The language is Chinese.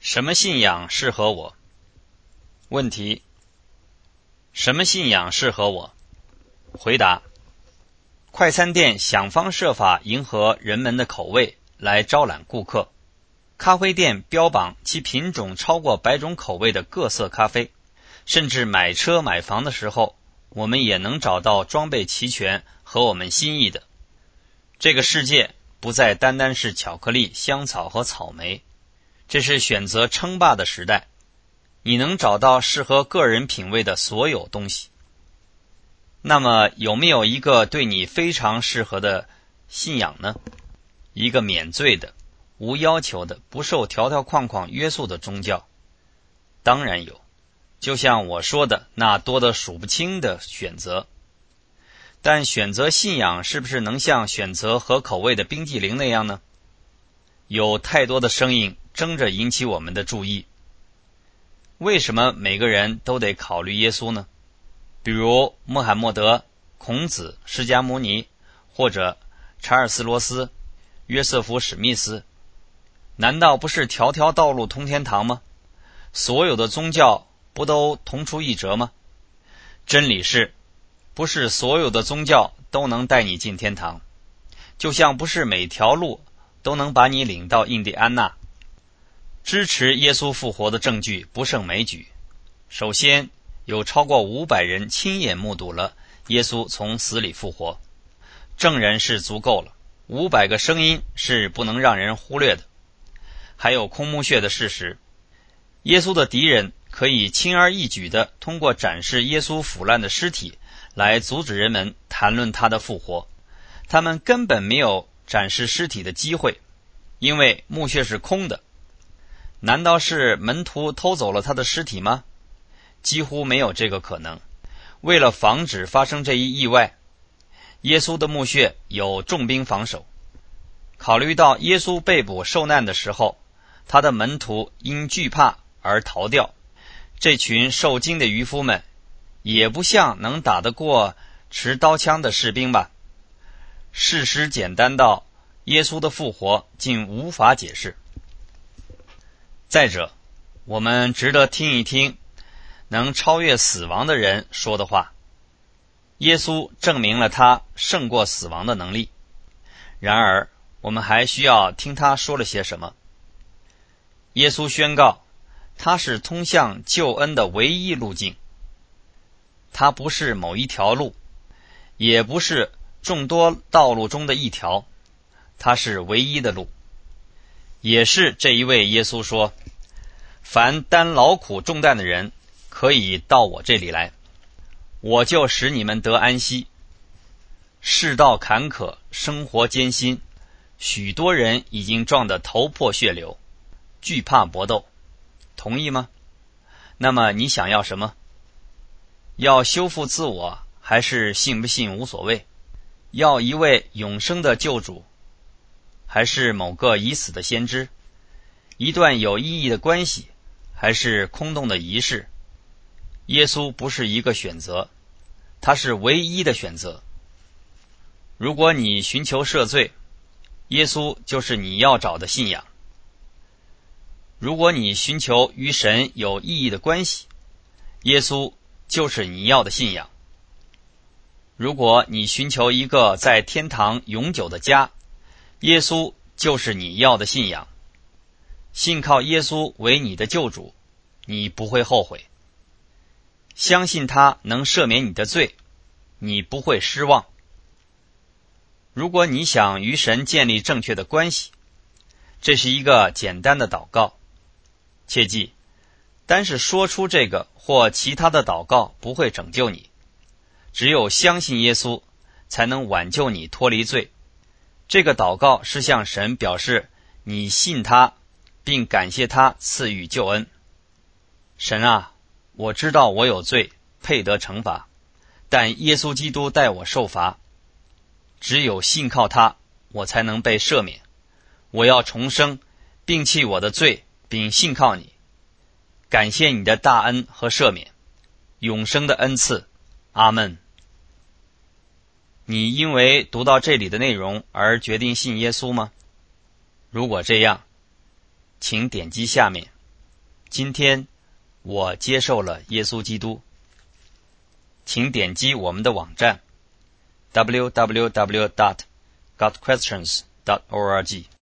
什么信仰适合我？问题：什么信仰适合我？回答：快餐店想方设法迎合人们的口味来招揽顾客，咖啡店标榜其品种超过100种口味的各色咖啡，甚至买车买房的时候，我们也能找到装备齐全和我们心意的。这个世界不再单单是巧克力、香草和草莓，这是选择称霸的时代。你能找到适合个人品味的所有东西。那么有没有一个对你非常适合的信仰呢？一个免罪的、无要求的、不受条条框框约束的宗教？当然有，就像我说的那多得数不清的选择。但选择信仰是不是能像选择合口味的冰激凌那样呢？有太多的声音争着引起我们的注意。为什么每个人都得考虑耶稣呢？比如穆罕默德、孔子、释迦牟尼，或者查尔斯·罗斯、约瑟夫·史密斯，难道不是条条道路通天堂吗？所有的宗教不都同出一辙吗？真理是，不是所有的宗教都能带你进天堂，就像不是每条路都能把你领到印第安纳。支持耶稣复活的证据不胜枚举。首先，有超过500人亲眼目睹了耶稣从死里复活，证人是足够了，500个声音是不能让人忽略的。还有空墓穴的事实，耶稣的敌人可以轻而易举地通过展示耶稣腐烂的尸体来阻止人们谈论他的复活。他们根本没有展示尸体的机会，因为墓穴是空的。难道是门徒偷走了他的尸体吗？几乎没有这个可能。为了防止发生这一意外，耶稣的墓穴有重兵防守。考虑到耶稣被捕受难的时候，他的门徒因惧怕而逃掉，这群受惊的渔夫们也不像能打得过持刀枪的士兵吧。事实简单到耶稣的复活竟无法解释。再者，我们值得听一听能超越死亡的人说的话。耶稣证明了他胜过死亡的能力，然而我们还需要听他说了些什么。耶稣宣告，他是通向救恩的唯一路径。他不是某一条路，也不是众多道路中的一条，他是唯一的路。也是这一位耶稣说，凡担劳苦重担的人可以到我这里来，我就使你们得安息。世道坎坷，生活艰辛，许多人已经撞得头破血流，惧怕搏斗。同意吗？那么你想要什么？要修复自我，还是信不信无所谓？要一位永生的救主，还是某个已死的先知？一段有意义的关系，还是空洞的仪式？耶稣不是一个选择，他是唯一的选择。如果你寻求赦罪，耶稣就是你要找的信仰。如果你寻求与神有意义的关系，耶稣就是你要的信仰。如果你寻求一个在天堂永久的家，耶稣就是你要的信仰。信靠耶稣为你的救主，你不会后悔。相信他能赦免你的罪，你不会失望。如果你想与神建立正确的关系，这是一个简单的祷告。切记，单是说出这个或其他的祷告不会拯救你，只有相信耶稣才能挽救你脱离罪。这个祷告是向神表示你信他，并感谢他赐予救恩。神啊，我知道我有罪，配得惩罚，但耶稣基督代我受罚。只有信靠他，我才能被赦免。我要重生，摒弃我的罪，并信靠你。感谢你的大恩和赦免，永生的恩赐。阿们。你因为读到这里的内容而决定信耶稣吗？如果这样，请点击下面今天我接受了耶稣基督。请点击我们的网站 www.gotquestions.org